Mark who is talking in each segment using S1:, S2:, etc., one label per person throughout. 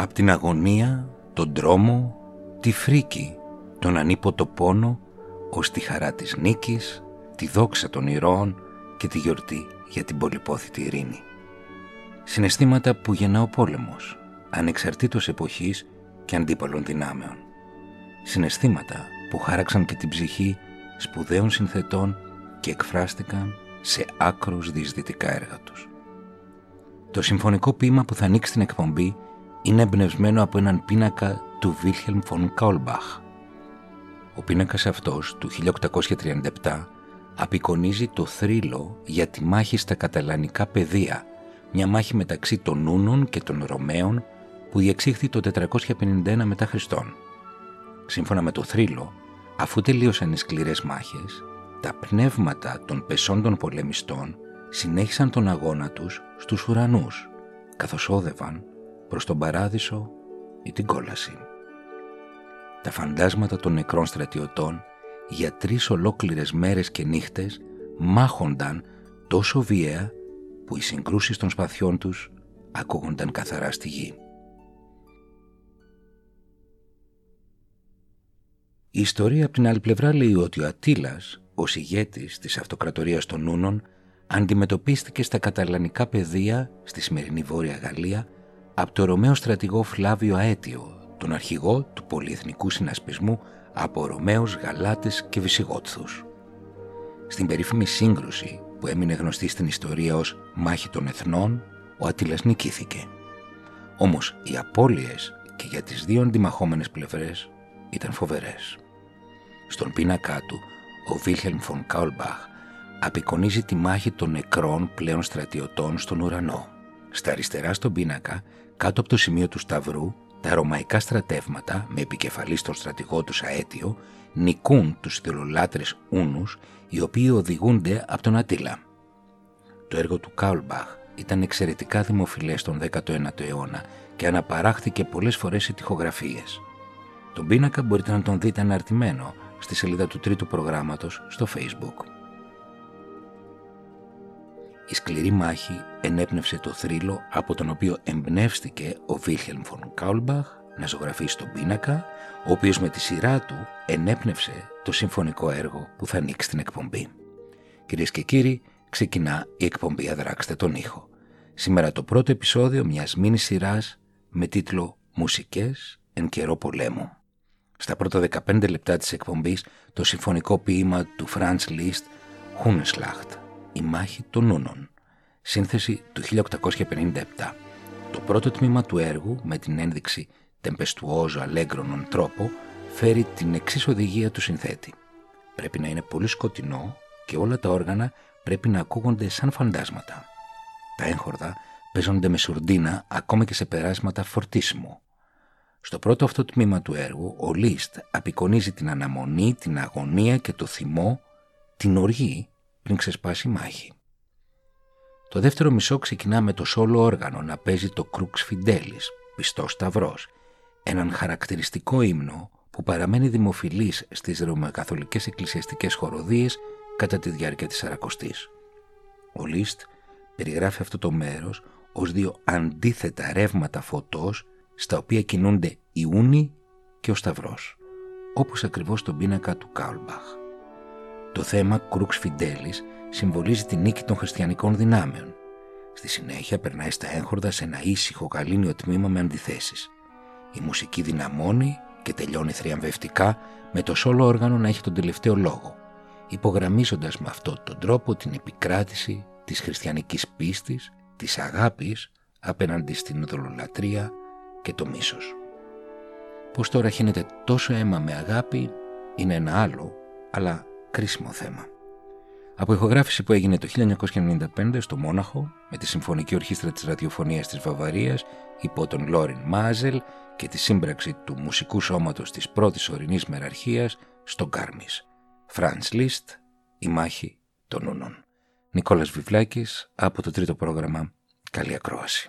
S1: Απ' την αγωνία, τον τρόμο, τη φρίκη, τον ανίποτο πόνο, ως τη χαρά της νίκης, τη δόξα των ηρώων και τη γιορτή για την πολυπόθητη ειρήνη. Συναισθήματα που γεννά ο πόλεμος, ανεξαρτήτως εποχής και αντίπαλων δυνάμεων. Συναισθήματα που χάραξαν και την ψυχή σπουδαίων συνθετών και εκφράστηκαν σε άκρως διεισδυτικά έργα τους. Το συμφωνικό ποίημα που θα ανοίξει την εκπομπή είναι εμπνευσμένο από έναν πίνακα του Wilhelm von Kaulbach. Ο πίνακας αυτός του 1837 απεικονίζει το θρύλο για τη μάχη στα καταλανικά πεδία, μια μάχη μεταξύ των Ούνων και των Ρωμαίων που διεξήχθη το 451 μετά Χριστόν. Σύμφωνα με το θρύλο, αφού τελείωσαν οι σκληρές μάχες, τα πνεύματα των πεσόντων πολεμιστών συνέχισαν τον αγώνα τους στους ουρανούς, καθώς όδευαν προς τον παράδεισο ή την κόλαση. Τα φαντάσματα των νεκρών στρατιωτών για 3 ολόκληρες μέρες και νύχτες μάχονταν τόσο βίαια που οι συγκρούσεις των σπαθιών τους ακούγονταν καθαρά στη γη. Η ιστορία από την άλλη πλευρά λέει ότι ο Αττήλας, ως ηγέτης της αυτοκρατορίας των Ούνων, αντιμετωπίστηκε στα καταλανικά πεδία στη σημερινή Βόρεια Γαλλία από το Ρωμαίο στρατηγό Φλάβιο Αέτιο, τον αρχηγό του πολυεθνικού συνασπισμού από Ρωμαίους, Γαλάτες και Βυσιγότθους. Στην περίφημη σύγκρουση που έμεινε γνωστή στην ιστορία ως Μάχη των Εθνών, ο Αττήλας νικήθηκε. Όμως οι απώλειες και για τις δύο αντιμαχόμενες πλευρές ήταν φοβερές. Στον πίνακά του, ο Wilhelm von Kaulbach απεικονίζει τη μάχη των νεκρών πλέον στρατιωτών στον ουρανό. Στα αριστερά στον πίνακα, κάτω από το σημείο του Σταυρού, τα ρωμαϊκά στρατεύματα, με επικεφαλή στον στρατηγό τους Αέτιο, νικούν τους ιδωλολάτρες Ούνους, οι οποίοι οδηγούνται από τον Αττήλα. Το έργο του Kaulbach ήταν εξαιρετικά δημοφιλές τον 19ο αιώνα και αναπαράχθηκε πολλές φορές σε τοιχογραφίες. Τον πίνακα μπορείτε να τον δείτε αναρτημένο στη σελίδα του τρίτου προγράμματος στο Facebook. Η σκληρή μάχη ενέπνευσε το θρύλο από τον οποίο εμπνεύστηκε ο Wilhelm von Kaulbach να ζωγραφίσει τον πίνακα, ο οποίος με τη σειρά του ενέπνευσε το συμφωνικό έργο που θα ανοίξει την εκπομπή. Κυρίες και κύριοι, ξεκινά η εκπομπή «Αδράξτε τον ήχο». Σήμερα το πρώτο επεισόδιο μιας μίνι σειράς με τίτλο «Μουσικές εν καιρό πολέμου». Στα πρώτα 15 λεπτά της εκπομπής το συμφωνικό ποίημα του Franz Liszt «Hunneschlacht», η μάχη των Ούνων, σύνθεση του 1857. Το πρώτο τμήμα του έργου, με την ένδειξη «Tempestuoso allegro non troppo», φέρει την εξής οδηγία του συνθέτη. Πρέπει να είναι πολύ σκοτεινό και όλα τα όργανα πρέπει να ακούγονται σαν φαντάσματα. Τα έγχορδα παίζονται με σουρντίνα ακόμα και σε περάσματα φορτίσιμο. Στο πρώτο αυτό τμήμα του έργου, ο Λίστ απεικονίζει την αναμονή, την αγωνία και το θυμό, την οργή πριν ξεσπάσει η μάχη. Το δεύτερο μισό ξεκινά με το σόλο όργανο να παίζει το Crux Fidelis, πιστός σταυρός, έναν χαρακτηριστικό ύμνο που παραμένει δημοφιλής στις ρωμαιοκαθολικές εκκλησιαστικές χοροδίες κατά τη διάρκεια της Σαρακοστής. Ο Λίστ περιγράφει αυτό το μέρος ως δύο αντίθετα ρεύματα φωτός στα οποία κινούνται οι Ούνοι και ο Σταυρός, όπως ακριβώς στον πίνακα του Kaulbach. Το θέμα Crux Fidelis συμβολίζει τη νίκη των χριστιανικών δυνάμεων. Στη συνέχεια περνάει στα έγχορδα σε ένα ήσυχο γαλήνιο τμήμα με αντιθέσεις. Η μουσική δυναμώνει και τελειώνει θριαμβευτικά με το σόλο όργανο να έχει τον τελευταίο λόγο, υπογραμμίζοντας με αυτόν τον τρόπο την επικράτηση της χριστιανικής πίστης, της αγάπης απέναντι στην ειδωλολατρία και το μίσος. Πώς τώρα χύνεται τόσο αίμα με αγάπη είναι ένα άλλο, αλλά κρίσιμο θέμα. Από ηχογράφηση που έγινε το 1995 στο Μόναχο με τη Συμφωνική Ορχήστρα της Ραδιοφωνίας της Βαβαρίας υπό τον Λόριν Μάζελ και τη σύμπραξη του Μουσικού Σώματος της Πρώτης Ορεινής Μεραρχίας στο Γκάρμις. Franz Liszt, η μάχη των Ούνων. Νικόλας Βιβλάκης από το τρίτο πρόγραμμα. Καλή ακρόαση.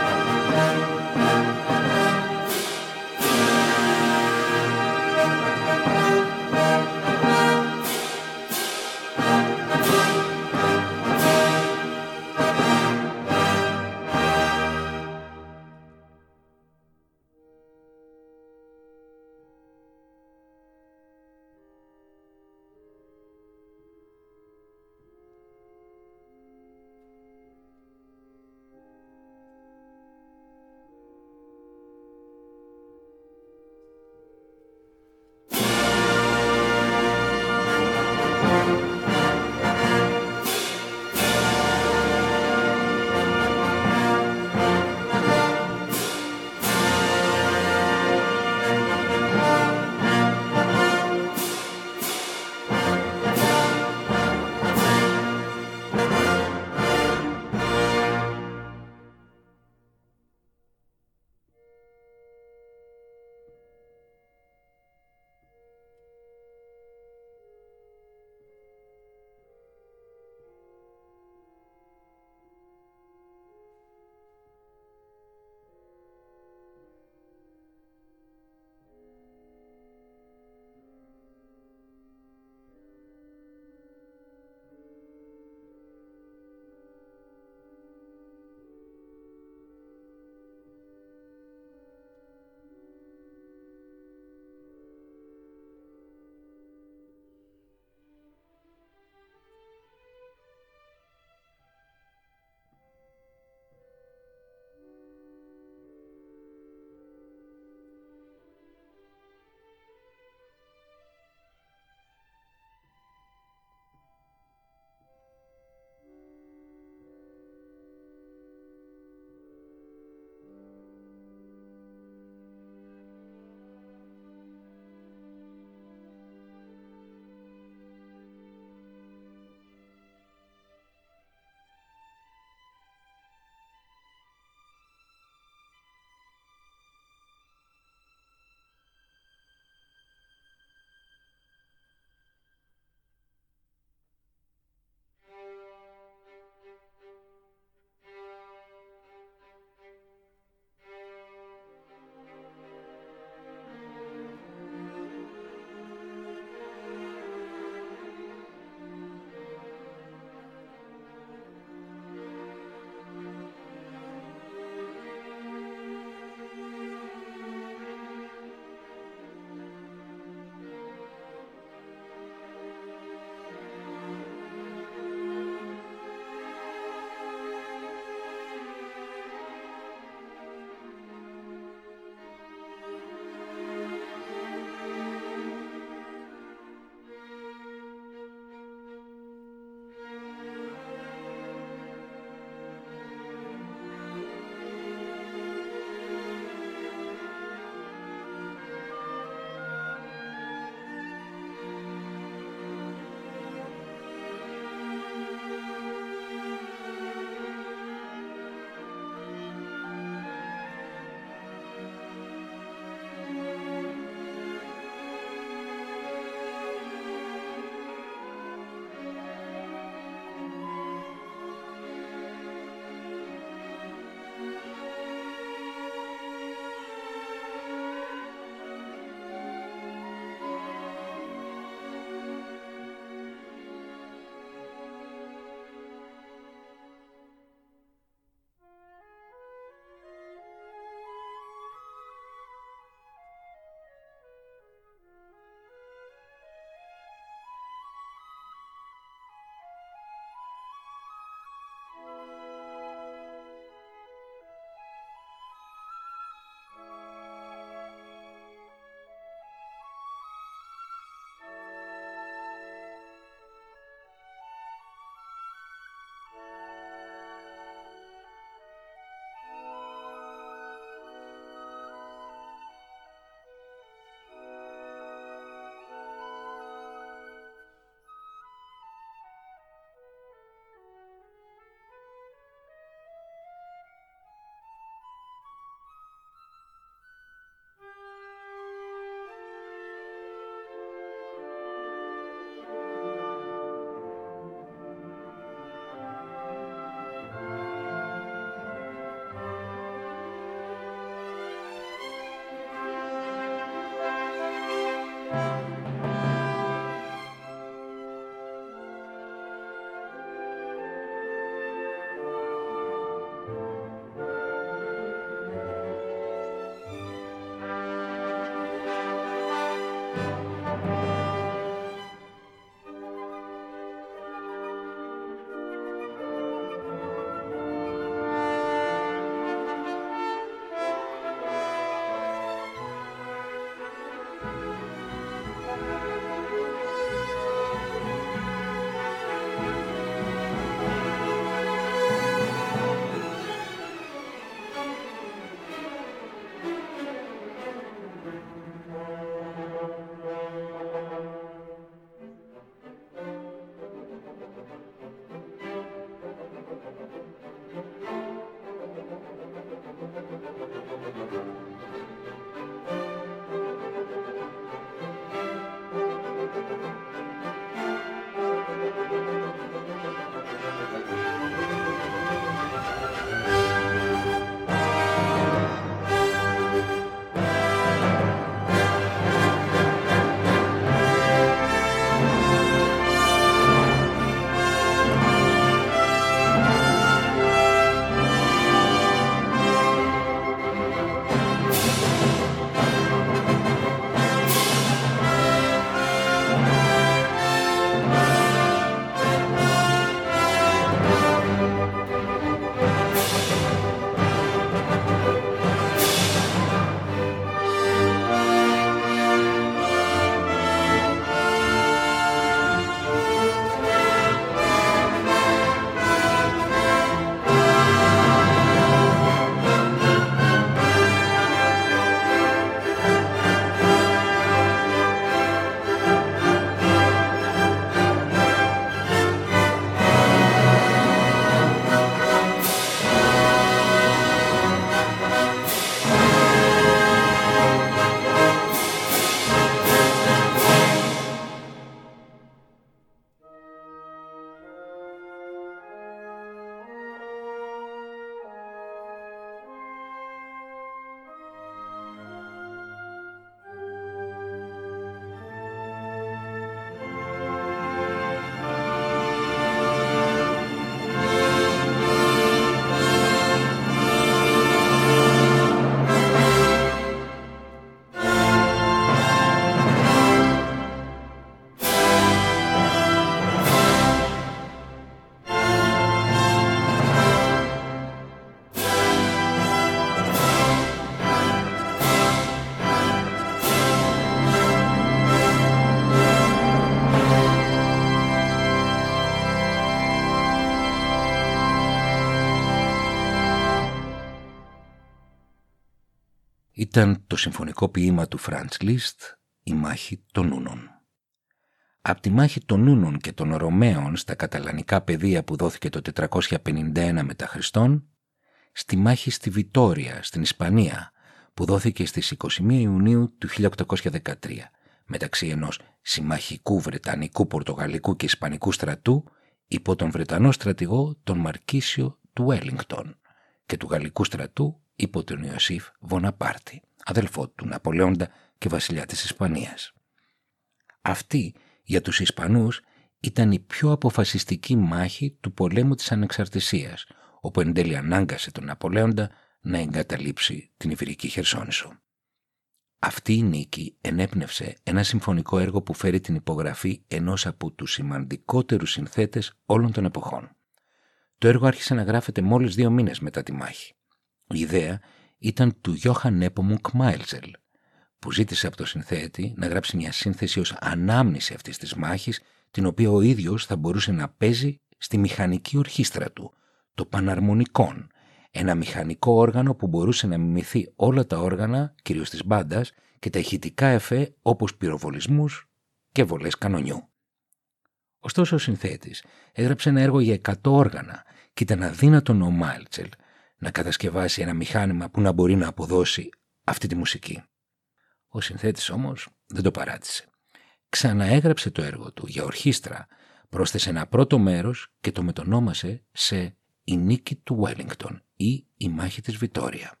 S1: ήταν το συμφωνικό ποίημα του Φραντς Λίστ, «Η μάχη των Ούνων». Από τη μάχη των Ούνων και των Ρωμαίων στα καταλανικά πεδία που δόθηκε το 451 μετά Χριστόν, στη μάχη στη Βιτόρια, στην Ισπανία, που δόθηκε στις 21 Ιουνίου του 1813, μεταξύ ενός συμμαχικού Βρετανικού, Πορτογαλικού και Ισπανικού στρατού υπό τον Βρετανό στρατηγό τον Μαρκίσιο του Βέλιγκτον και του Γαλλικού στρατού υπό τον Ιωσήφ Βοναπάρτη, αδελφό του Ναπολέοντα και βασιλιά της Ισπανίας. Αυτή για τους Ισπανούς ήταν η πιο αποφασιστική μάχη του πολέμου της Ανεξαρτησίας, όπου εν τέλει ανάγκασε τον Ναπολέοντα να εγκαταλείψει την Ιβηρική Χερσόνησο. Αυτή η νίκη ενέπνευσε ένα συμφωνικό έργο που φέρει την υπογραφή ενός από τους σημαντικότερους συνθέτες όλων των εποχών. Το έργο άρχισε να γράφεται μόλις 2 μήνες μετά τη μάχη. Η ιδέα ήταν του Γιώχαν Νέπομουκ Μάιλζελ, που ζήτησε από το συνθέτη να γράψει μια σύνθεση ως ανάμνηση αυτής της μάχης, την οποία ο ίδιος θα μπορούσε να παίζει στη μηχανική ορχήστρα του, το παναρμονικόν, ένα μηχανικό όργανο που μπορούσε να μιμηθεί όλα τα όργανα, κυρίως της μπάντας, και τα ηχητικά εφέ όπως πυροβολισμούς και βολές κανονιού. Ωστόσο ο συνθέτης έγραψε ένα έργο για 100 όργανα και ήταν αδύνατον ο Μάιλτσελ να κατασκευάσει ένα μηχάνημα που να μπορεί να αποδώσει αυτή τη μουσική. Ο συνθέτης όμως δεν το παράτησε. Ξαναέγραψε το έργο του για ορχήστρα, πρόσθεσε ένα πρώτο μέρος και το μετονόμασε σε «Η νίκη του Βέλιγκτον» ή «Η μάχη της Βιτόρια».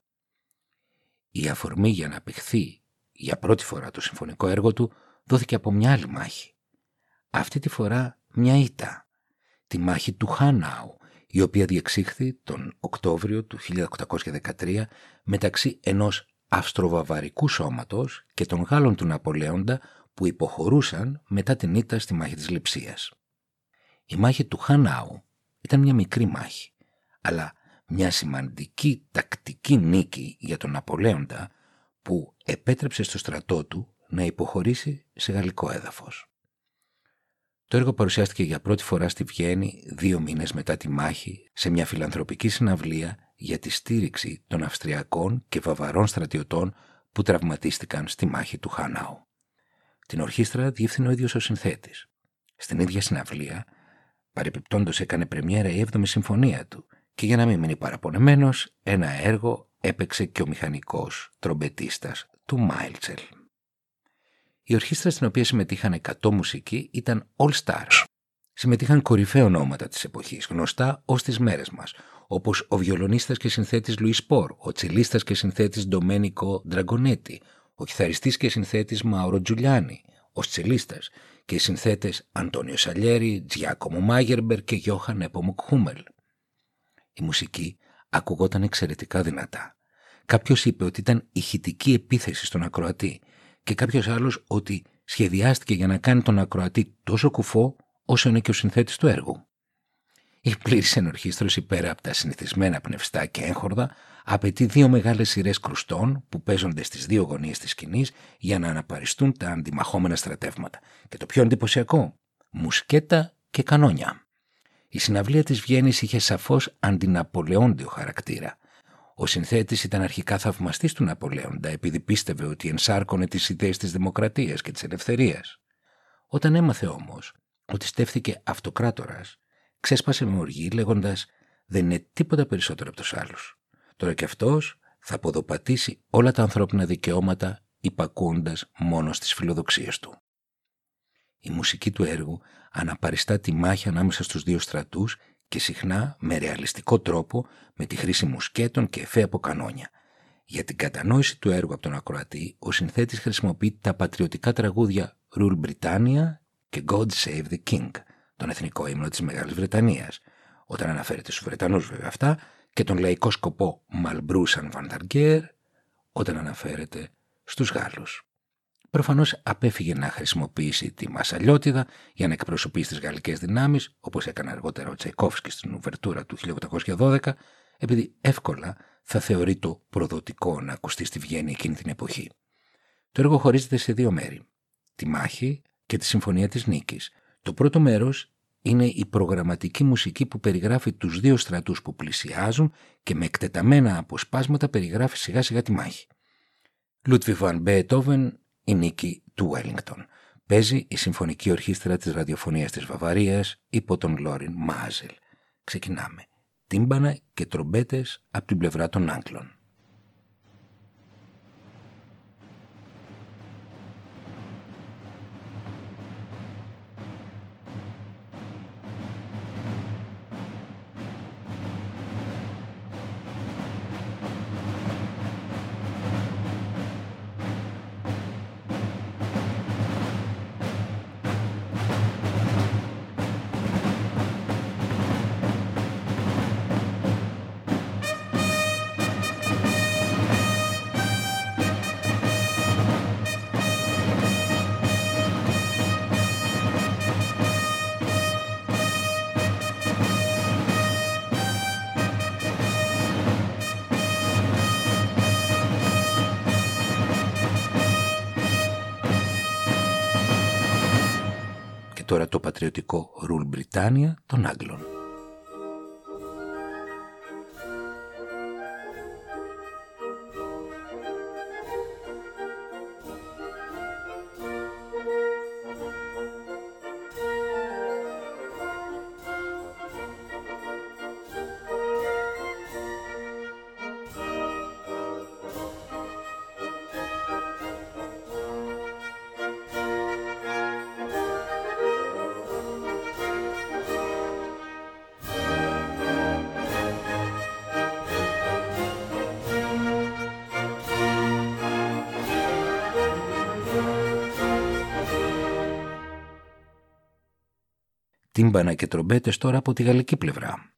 S1: Η αφορμή για να απεχθεί για πρώτη φορά το συμφωνικό έργο του δόθηκε από μια άλλη μάχη. Αυτή τη φορά μια ήττα, τη μάχη του Χάναου, η οποία διεξήχθη τον Οκτώβριο του 1813 μεταξύ ενός αυστροβαβαρικού σώματος και των Γάλλων του Ναπολέοντα που υποχωρούσαν μετά την ήττα στη μάχη της Λειψίας. Η μάχη του Χάναου ήταν μια μικρή μάχη, αλλά μια σημαντική τακτική νίκη για τον Ναπολέοντα που επέτρεψε στο στρατό του να υποχωρήσει σε γαλλικό έδαφος. Το έργο παρουσιάστηκε για πρώτη φορά στη Βιέννη 2 μήνες μετά τη μάχη σε μια φιλανθρωπική συναυλία για τη στήριξη των Αυστριακών και Βαβαρών στρατιωτών που τραυματίστηκαν στη μάχη του Χάναου. Την ορχήστρα διεύθυνε ο ίδιος ο συνθέτης. Στην ίδια συναυλία, παρεπιπτόντως έκανε πρεμιέρα η 7η συμφωνία του και για να μην μείνει παραπονεμένος, ένα έργο έπαιξε και ο μηχανικός τρομπετίστας του Μάιλτσελ. Η ορχήστρα στην οποία συμμετείχαν 100 μουσικοί ήταν All Stars. Συμμετείχαν κορυφαία ονόματα της εποχής, γνωστά ως τις μέρες μας, όπως ο βιολονίστας και συνθέτης Λουίς Σπορ, ο τσελίστας και συνθέτης Ντομένικο Ντραγκονέτη, ο κιθαριστής και συνθέτης Μάουρο Τζουλιάνι, ο τσελίστας και οι συνθέτες Αντώνιο Σαλιέρι, Τζιάκομο Μάγερμπερ και Γιώχαν Νέπομουκ Χούμελ. Η μουσική ακουγόταν εξαιρετικά δυνατά. Κάποιος είπε ότι ήταν ηχητική επίθεση στον ακροατή και κάποιος άλλος ότι σχεδιάστηκε για να κάνει τον ακροατή τόσο κουφό όσο είναι και ο συνθέτης του έργου. Η πλήρης ενορχήστρωση πέρα από τα συνηθισμένα πνευστά και έγχορδα απαιτεί 2 μεγάλες σειρές κρουστών που παίζονται στις 2 γωνίες της σκηνής για να αναπαριστούν τα αντιμαχόμενα στρατεύματα. Και το πιο εντυπωσιακό, μουσκέτα και κανόνια. Η συναυλία της Βιέννης είχε σαφώς αντιναπολεόντιο χαρακτήρα. Ο συνθέτης ήταν αρχικά θαυμαστής του Ναπολέοντα επειδή πίστευε ότι ενσάρκωνε τις ιδέες της δημοκρατίας και της ελευθερίας. Όταν έμαθε όμως ότι στέφθηκε αυτοκράτορας, ξέσπασε με οργή λέγοντας «Δεν είναι τίποτα περισσότερο από τους άλλους. Τώρα κι αυτός θα ποδοπατήσει όλα τα ανθρώπινα δικαιώματα υπακούοντας μόνο στις φιλοδοξίες του». Η μουσική του έργου αναπαριστά τη μάχη ανάμεσα στους 2 στρατούς και συχνά με ρεαλιστικό τρόπο με τη χρήση μουσκέτων και εφέ από κανόνια. Για την κατανόηση του έργου από τον ακροατή, ο συνθέτης χρησιμοποιεί τα πατριωτικά τραγούδια Rule Britannia και God Save the King, τον εθνικό ύμνο της Μεγάλης Βρετανίας, όταν αναφέρεται στους Βρετανούς βέβαια αυτά, και τον λαϊκό σκοπό Malbrousan van der Geer, όταν αναφέρεται στους Γάλλους. Προφανώς απέφυγε να χρησιμοποιήσει τη μασαλιώτιδα για να εκπροσωπήσει τις γαλλικές δυνάμεις, όπως έκανε αργότερα ο Τσαϊκόφσκι στην ουβερτούρα του 1812, επειδή εύκολα θα θεωρεί το προδοτικό να ακουστεί στη Βιέννη εκείνη την εποχή. Το έργο χωρίζεται σε 2 μέρη, τη μάχη και τη συμφωνία της νίκης. Το πρώτο μέρος είναι η προγραμματική μουσική που περιγράφει τους 2 στρατούς που πλησιάζουν και με εκτεταμένα αποσπάσματα περιγράφει σιγά σιγά τη μάχη. Λούτβιχ βαν Μπεετόβεν, η νίκη του Wellington. Παίζει η Συμφωνική Ορχήστρα της Ραδιοφωνίας της Βαβαρίας υπό τον Λόριν Μάζελ. Ξεκινάμε. Τύμπανα και τρομπέτες από την πλευρά των Άγγλων. Τώρα το πατριωτικό Ρουλ Μπριτάνια των Άγγλων. Τύμπανα και τρομπέτες τώρα από τη γαλλική πλευρά.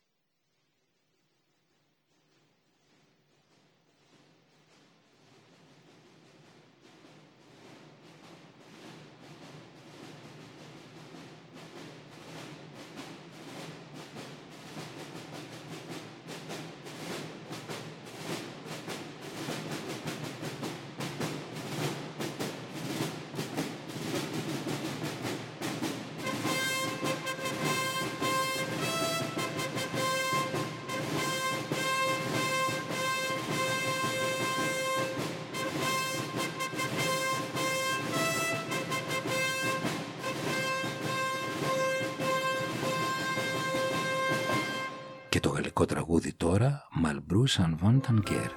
S1: Και το γαλλικό τραγούδι τώρα, Malbrousse en vent en guerre.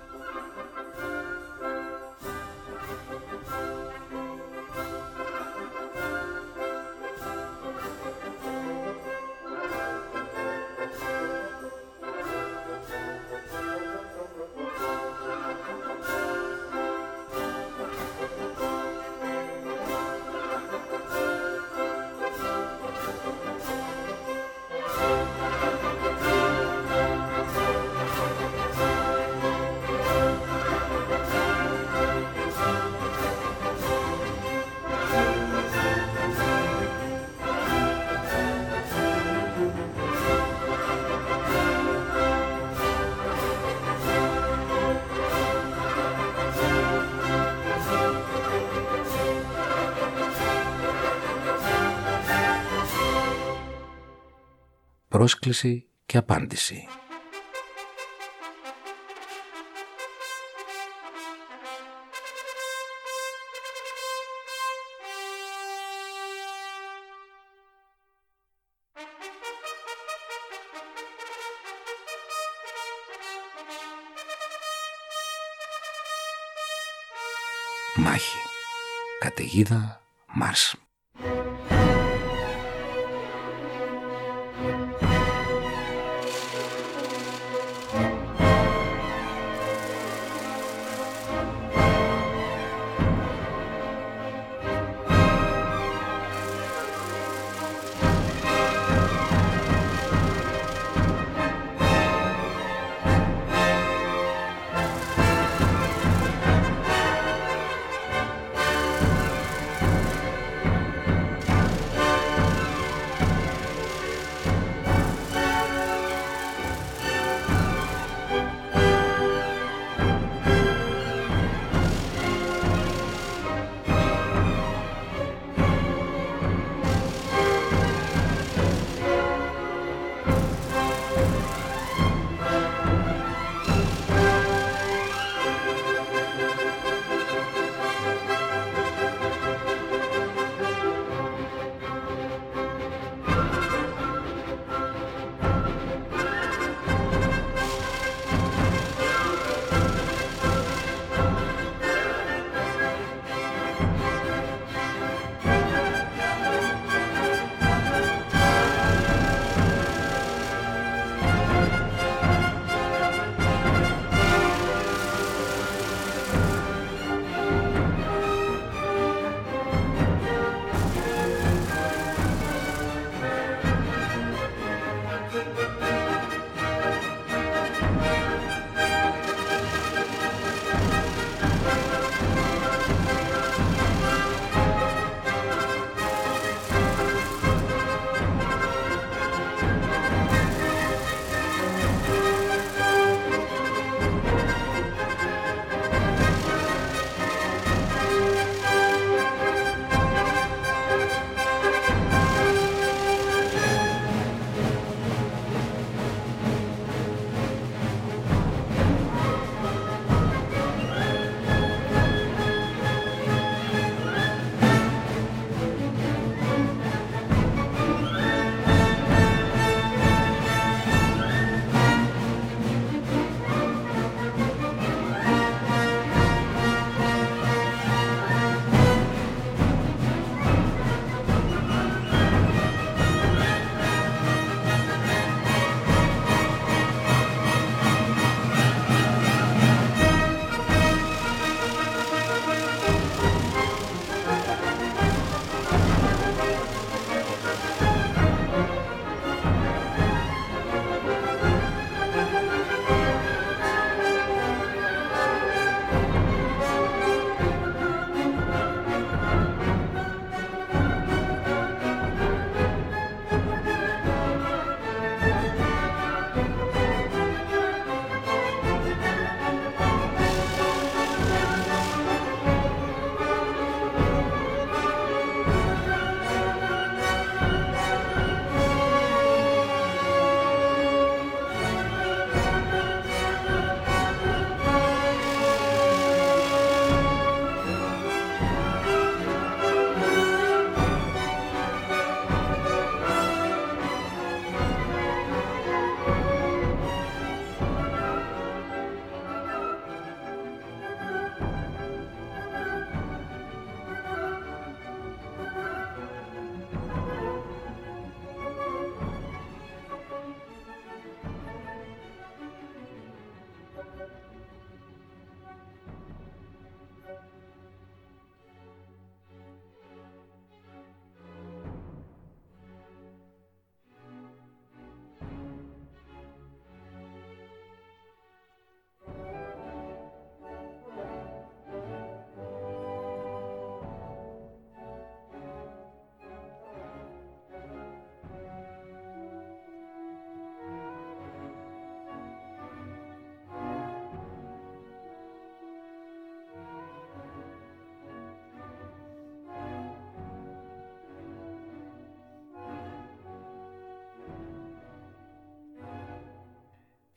S1: Πρόσκληση και απάντηση. Μάχη. Καταιγίδα. Μάρς.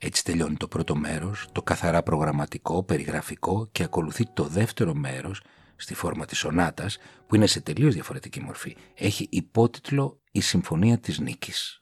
S1: Έτσι τελειώνει το πρώτο μέρος, το καθαρά προγραμματικό, περιγραφικό, και ακολουθεί το δεύτερο μέρος στη φόρμα της σονάτας, που είναι σε τελείως διαφορετική μορφή. Έχει υπότιτλο «Η Συμφωνία της Νίκης».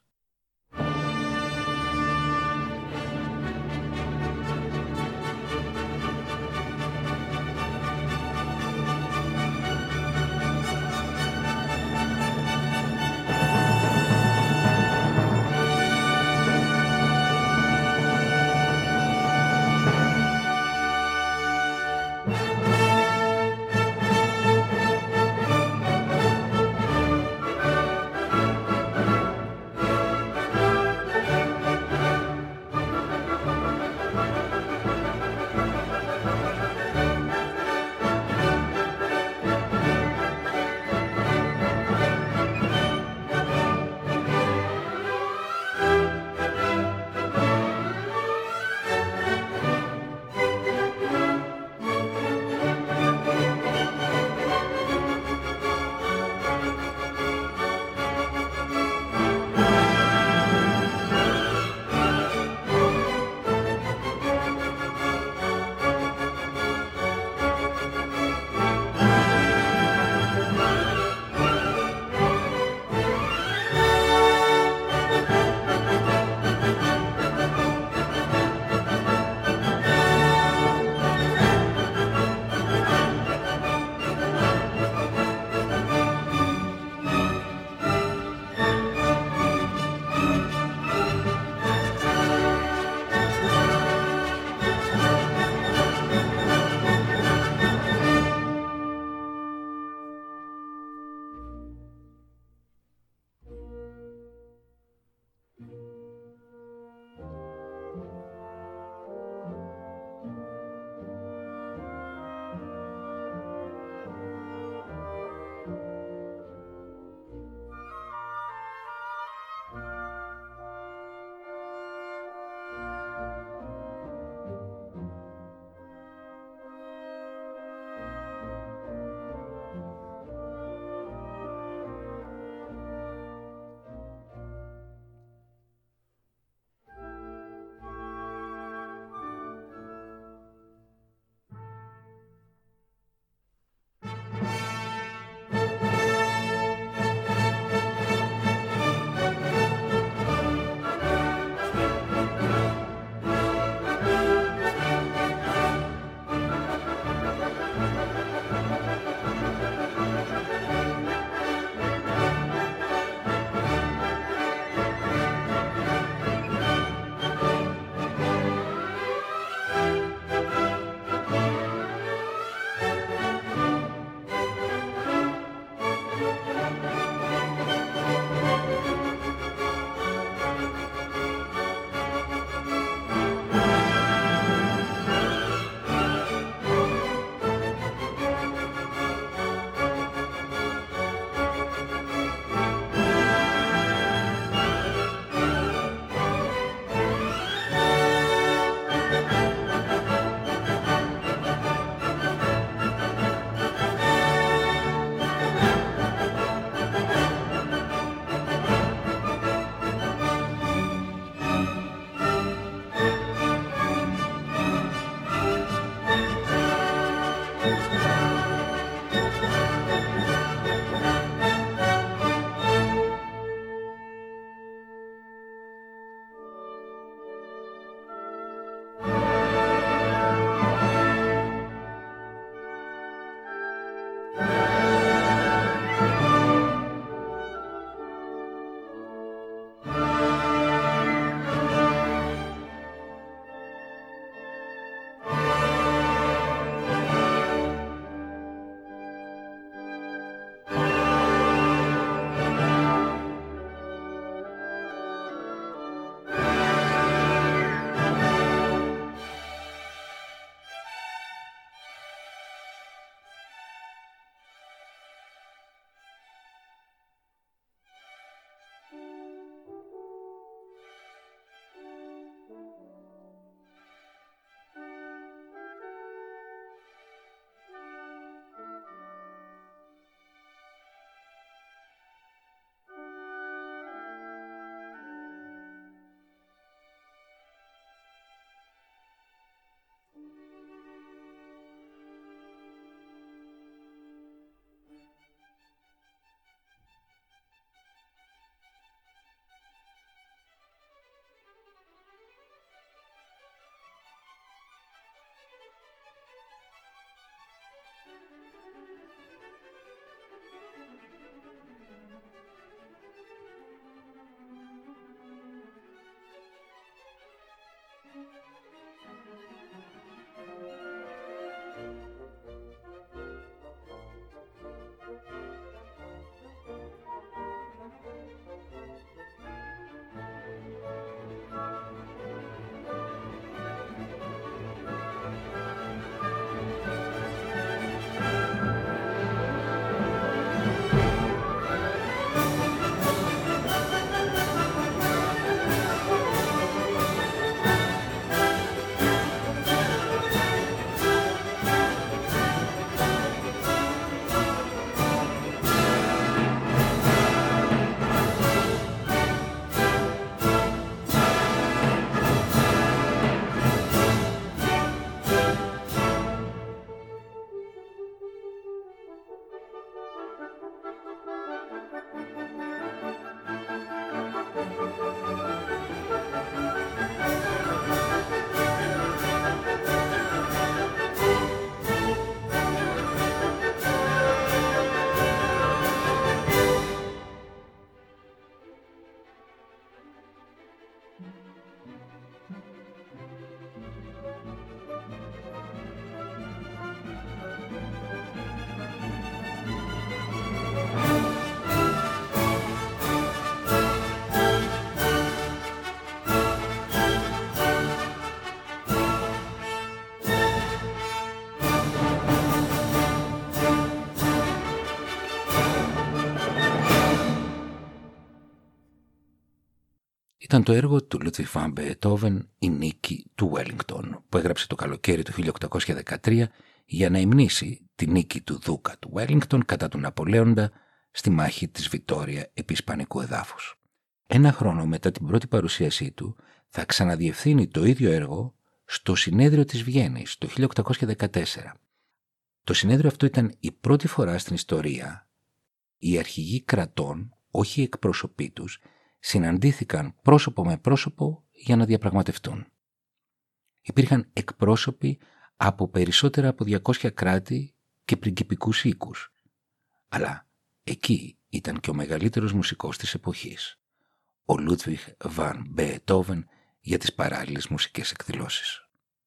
S1: Ήταν το έργο του Ludwig van Beethoven «Η νίκη του Wellington», που έγραψε το καλοκαίρι του 1813 για να υμνήσει τη νίκη του Δούκα του Wellington κατά του Ναπολέοντα στη μάχη της Βιτόρια επί Ισπανικού εδάφους. Ένα χρόνο μετά την πρώτη παρουσίασή του θα ξαναδιευθύνει το ίδιο έργο στο συνέδριο της Βιέννης το 1814. Το συνέδριο αυτό ήταν η πρώτη φορά στην ιστορία οι αρχηγοί κρατών, όχι οι εκπρόσωποι τους, συναντήθηκαν πρόσωπο με πρόσωπο για να διαπραγματευτούν. Υπήρχαν εκπρόσωποι από περισσότερα από 200 κράτη και πριγκιπικούς οίκους. Αλλά εκεί ήταν και ο μεγαλύτερος μουσικός της εποχής, ο Ludwig van Beethoven, για τις παράλληλες μουσικές εκδηλώσεις.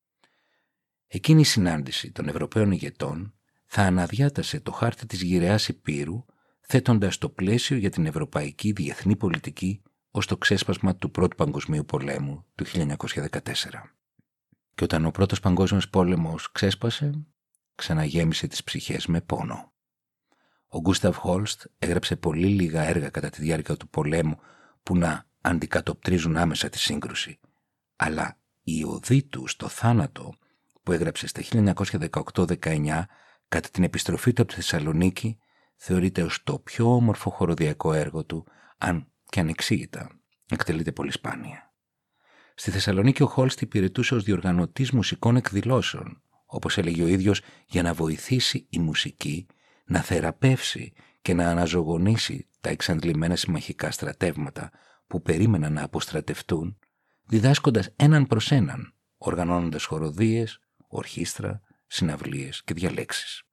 S1: Εκείνη η συνάντηση των Ευρωπαίων ηγετών θα αναδιάτασε το χάρτη της γυραιάς Υπήρου, θέτοντας το πλαίσιο για την ευρωπαϊκή διεθνή πολιτική ως το ξέσπασμα του Πρώτου Παγκοσμίου Πολέμου του 1914. Και όταν ο Πρώτος Παγκόσμιος Πόλεμος ξέσπασε, ξαναγέμισε τις ψυχές με πόνο. Ο Γκούσταβ Χόλστ έγραψε πολύ λίγα έργα κατά τη διάρκεια του πολέμου που να αντικατοπτρίζουν άμεσα τη σύγκρουση, αλλά η οδή του στο θάνατο που έγραψε στα 1918-19 κατά την επιστροφή του από τη Θεσσαλονίκη θεωρείται ως το πιο όμορφο χοροδιακό έργο του, αν και ανεξήγητα εκτελείται πολύ σπάνια. Στη Θεσσαλονίκη ο Χόλστ υπηρετούσε ως διοργανωτής μουσικών εκδηλώσεων, όπως έλεγε ο ίδιος, για να βοηθήσει η μουσική να θεραπεύσει και να αναζωογονήσει τα εξαντλημένα συμμαχικά στρατεύματα που περίμεναν να αποστρατευτούν, διδάσκοντας έναν προς έναν, οργανώνοντας χοροδίες, ορχήστρα, συναυλίες και διαλέξεις.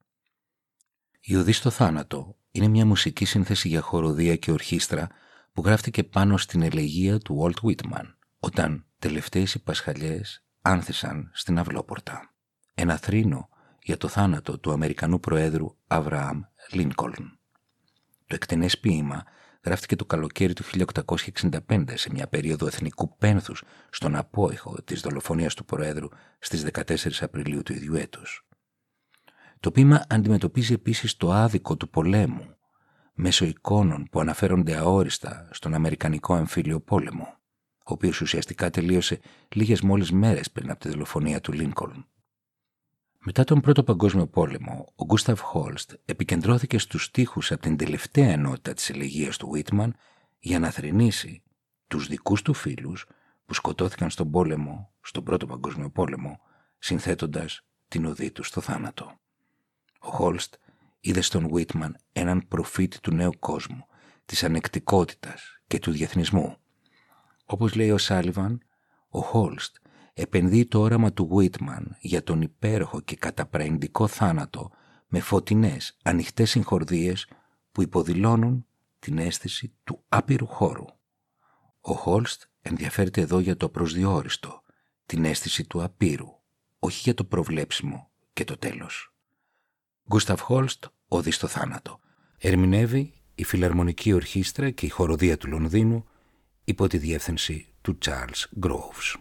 S1: Η οδή στο θάνατο είναι μια μουσική σύνθεση για χοροδία και ορχήστρα που γράφτηκε πάνω στην ελεγεία του Walt Whitman, όταν τελευταίες οι πασχαλιές άνθησαν στην αυλόπορτα. Ένα θρήνο για το θάνατο του Αμερικανού Προέδρου Αβραάμ Λίνκολν. Το εκτενές ποίημα γράφτηκε το καλοκαίρι του 1865 σε μια περίοδο εθνικού πένθους στον απόϊχο της δολοφονίας του Προέδρου στις 14 Απριλίου του ίδιου έτους. Το ποίημα αντιμετωπίζει επίσης το άδικο του πολέμου μέσω εικόνων που αναφέρονται αόριστα στον Αμερικανικό Εμφύλιο Πόλεμο, ο οποίος ουσιαστικά τελείωσε λίγες μόλις μέρες πριν από τη δολοφονία του Λίνκολν. Μετά τον Πρώτο Παγκόσμιο Πόλεμο, ο Γκούσταβ Χόλστ επικεντρώθηκε στους στίχους από την τελευταία ενότητα της ελεγείας του Whitman για να θρηνήσει τους δικούς του φίλους που σκοτώθηκαν στον πόλεμο, στον Πρώτο Παγκόσμιο Πόλεμο, συνθέτοντας την οδή του στο θάνατο. Ο Χόλστ είδε στον Whitman έναν προφήτη του νέου κόσμου, της ανεκτικότητας και του διεθνισμού. Όπως λέει ο Σάλιβαν, ο Χόλστ επενδύει το όραμα του Whitman για τον υπέροχο και καταπραγητικό θάνατο με φωτεινές, ανοιχτές συγχορδίες που υποδηλώνουν την αίσθηση του άπειρου χώρου. Ο Χόλστ ενδιαφέρεται εδώ για το προσδιόριστο, την αίσθηση του απείρου, όχι για το προβλέψιμο και το τέλος. Γκούσταβ Χόλστ, οδή στο θάνατο. Ερμηνεύει η Φιλαρμονική Ορχήστρα και η Χοροδία του Λονδίνου υπό τη διεύθυνση του Charles Groves.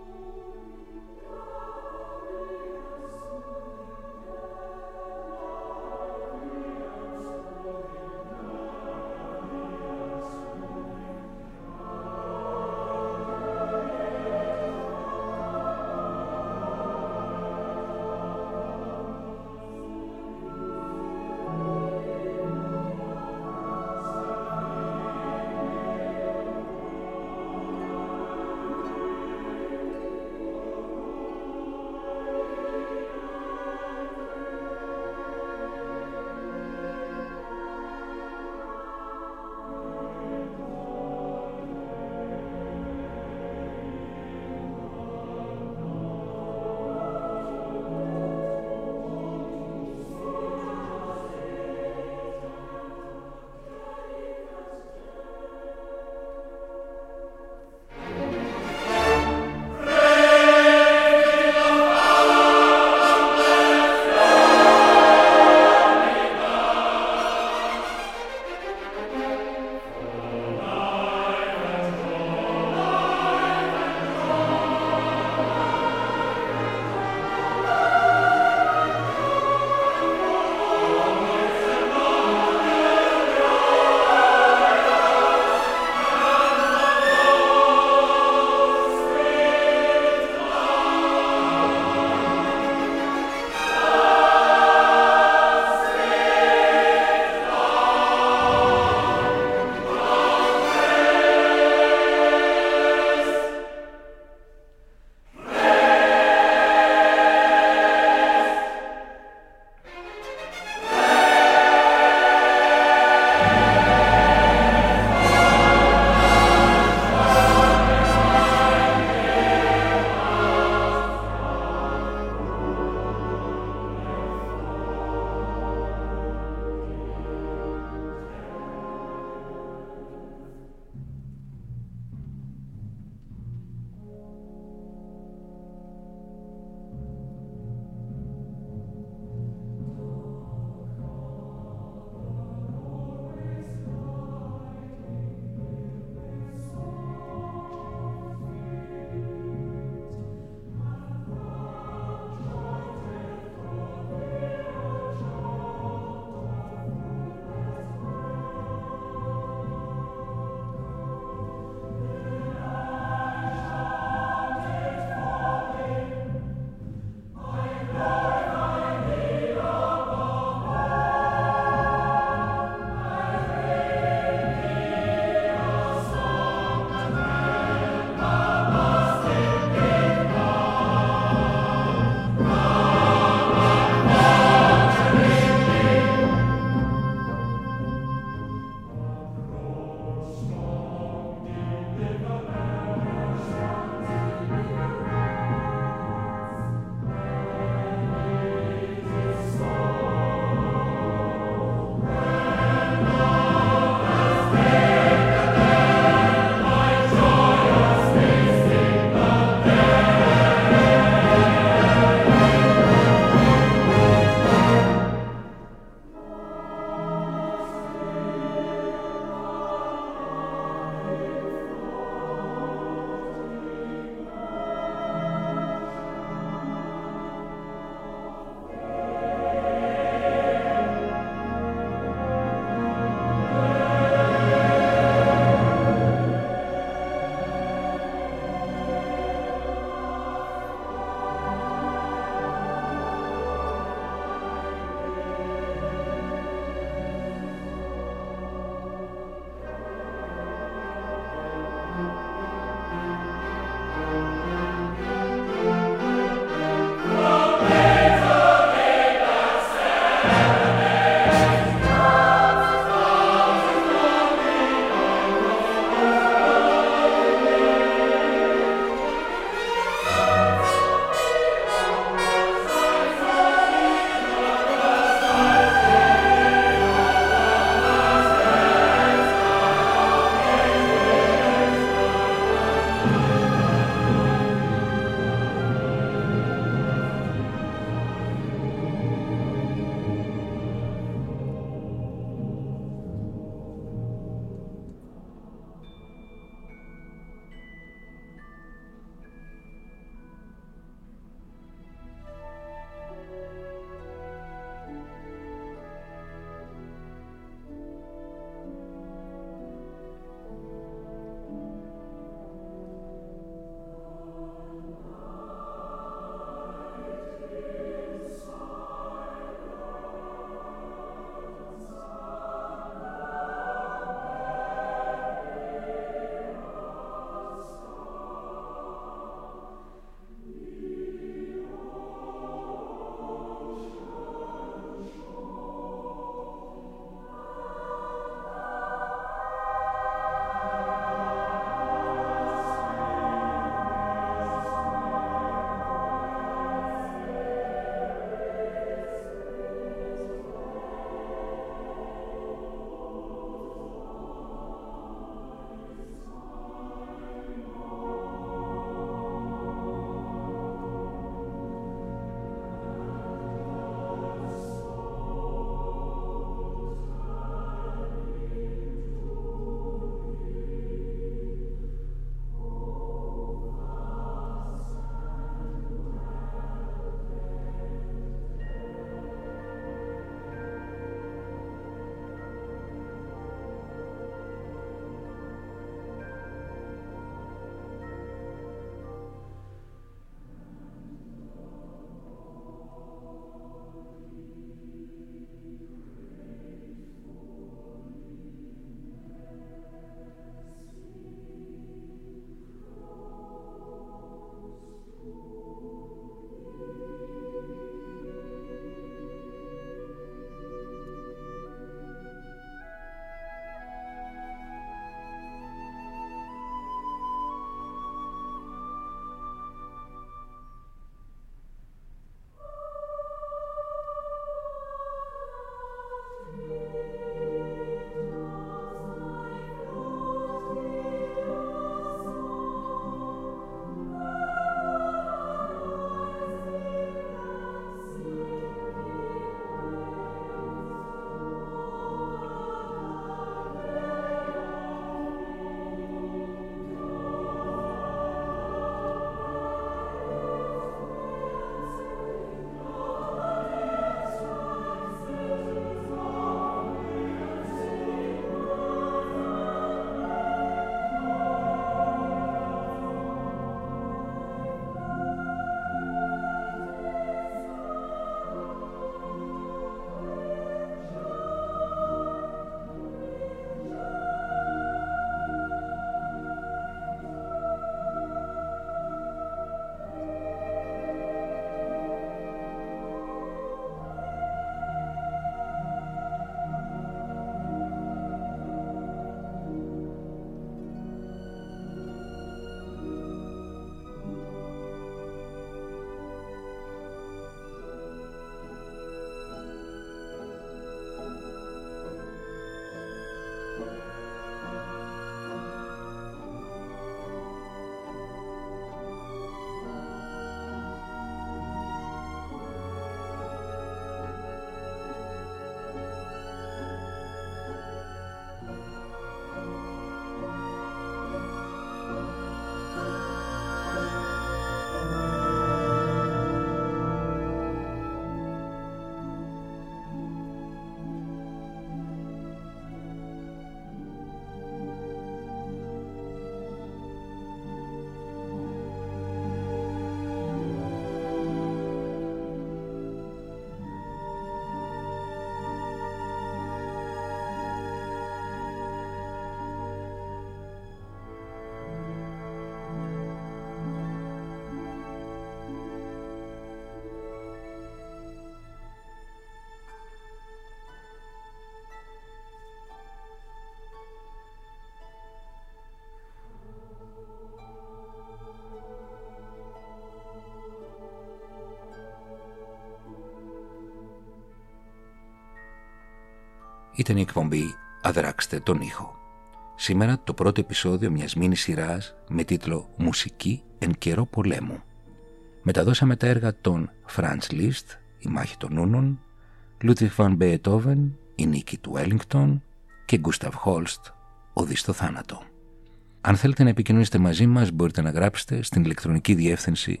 S1: Ήταν η εκπομπή «Αδράξτε τον ήχο». Σήμερα το πρώτο επεισόδιο μιας μίνι σειράς με τίτλο «Μουσική εν καιρό πολέμου». Μεταδώσαμε τα έργα των Franz Liszt, «Η μάχη των Ούνων», Ludwig van Beethoven, «Η νίκη του Wellington» και Gustav Holst, «Οδή στο θάνατο». Αν θέλετε να επικοινωνήσετε μαζί μας, μπορείτε να γράψετε στην ηλεκτρονική διεύθυνση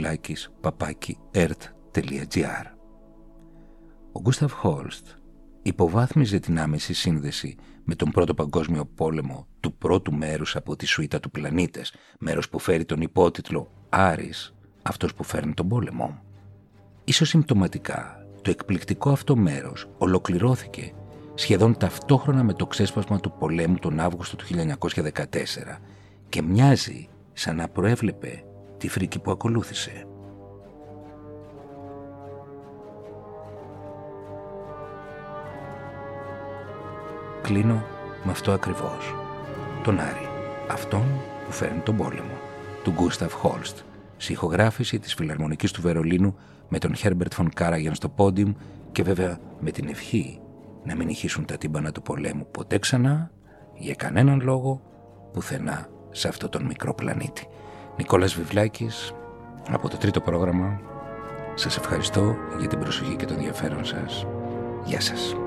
S1: vivlakis@ert.gr. Ο Gustav Holst υποβάθμιζε την άμεση σύνδεση με τον Πρώτο Παγκόσμιο Πόλεμο του πρώτου μέρους από τη σουίτα του Πλανήτες, μέρος που φέρει τον υπότιτλο «Άρης, αυτός που φέρνει τον πόλεμο». Ίσως συμπτωματικά, το εκπληκτικό αυτό μέρος ολοκληρώθηκε σχεδόν ταυτόχρονα με το ξέσπασμα του πολέμου τον Αύγουστο του 1914 και μοιάζει σαν να προέβλεπε τη φρίκη που ακολούθησε. Κλείνω με αυτό ακριβώς. Τον Άρη, αυτόν που φέρνει τον πόλεμο, του Gustav Holst, σε ηχογράφηση της Φιλαρμονικής του Βερολίνου με τον Herbert von Karajan στο πόντιουμ και βέβαια με την ευχή να μην ηχήσουν τα τύμπανα του πολέμου ποτέ ξανά, για κανέναν λόγο, πουθενά σε αυτό τον μικρό πλανήτη. Νικόλας Βιβλάκης, από το τρίτο πρόγραμμα. Σας ευχαριστώ για την προσοχή και το ενδιαφέρον σας. Γεια σας.